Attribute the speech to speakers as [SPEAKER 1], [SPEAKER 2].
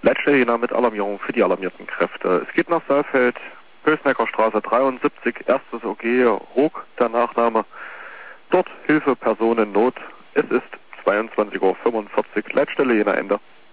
[SPEAKER 1] Leitstelle Jena mit Alarmierung für die alarmierten Kräfte. Es geht nach Saalfeld, Pösnecker Straße 73, erstes OG, Ruck, der Nachname. Dort Hilfe, Personen, Not. Es ist 22:45 Uhr, Leitstelle Jena Ende.